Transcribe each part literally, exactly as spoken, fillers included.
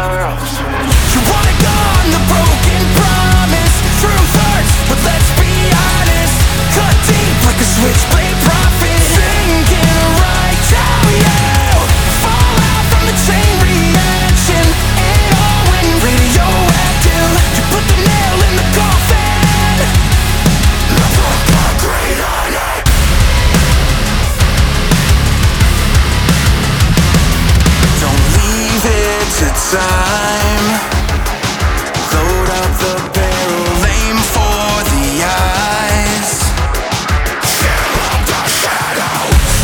else. You wanna go on the broken promise. Truth hurts, but let's be honest. Cut deep like a switchblade prophet. Thinking right how you fall out from the chain reaction. It all went radioactive. You put the nail in the coffin. I broke my grade on it. Don't leave it to time. Load up the barrel, aim for the eyes. Fill up the shadow.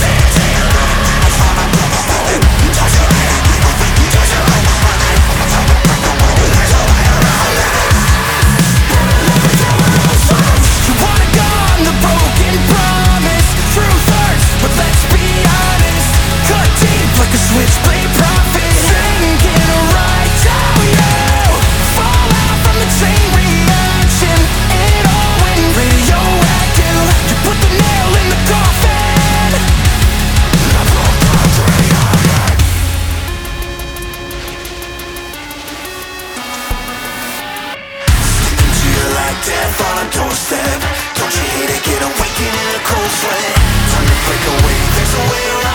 You wanna go on the broken promise. Truth hurts, but let's be honest. Cut deep like a switchblade prophet. Thinking right how you fall out from the chain reaction. It all went radioactive. You put the nail in the coffin. I broke my grade on it. Sticking to you like death on a doorstep. Don't you hate it? Get awakened in a cold sweat. Time to break away, there's a way around.